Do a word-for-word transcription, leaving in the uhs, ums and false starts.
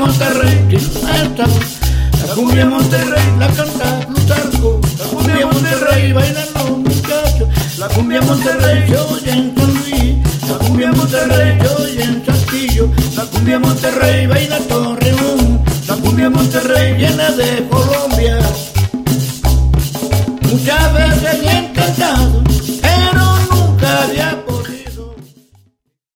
Monterrey tiene una tabla. La cumbia Monterrey la canta Plutarco. La cumbia Monterrey bailan los muchachos. La cumbia Monterrey se oye en San Luis. La cumbia Monterrey se oye en Saltillo. La cumbia Monterrey baila Torreón. La cumbia Monterrey viene de Colombia. Muchas veces